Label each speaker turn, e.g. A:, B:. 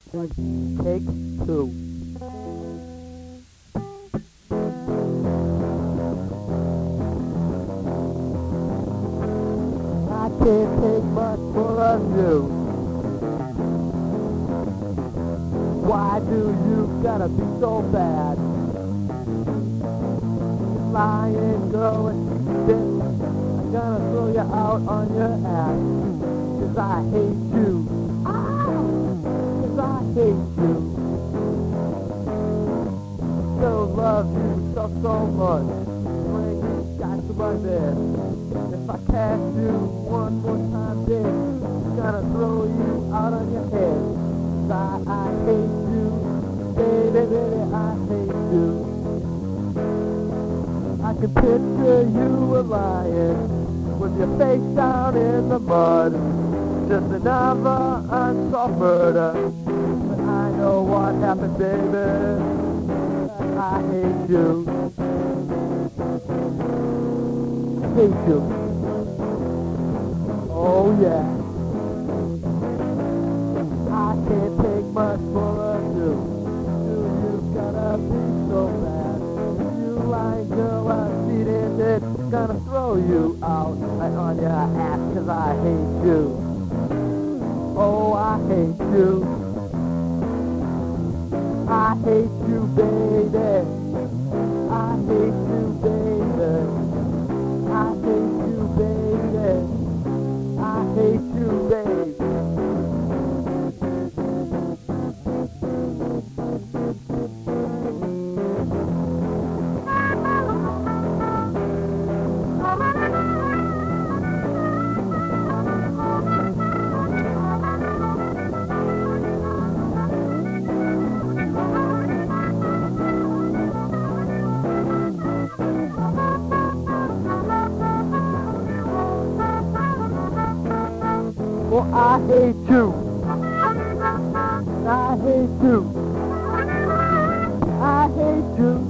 A: Take two. I can't take much more of you. Why do you gotta be so bad? Lying girl and bitch, I'm gonna throw you out on your ass. 'Cause I hate you. Ah! 'Cause I hate you. Still love you so much. When you got to my bed. If I catch you one more time, bitch, I'm gonna throw you out on your head. 'Cause I hate you. Baby, baby, I hate you. I can picture you a lying with your face down in the mud. Just another unsolved murder. But I know what happened, baby. I hate you. Hate you. Oh yeah. I can't take much more of you. You gotta be so bad. You lying girl, I see it. Gonna throw you out right on your ass 'cause I hate you. Oh, I hate you. I hate you, baby. I hate you, baby. I hate you, baby. I hate you, baby. Well, I hate you. I hate you. I hate you.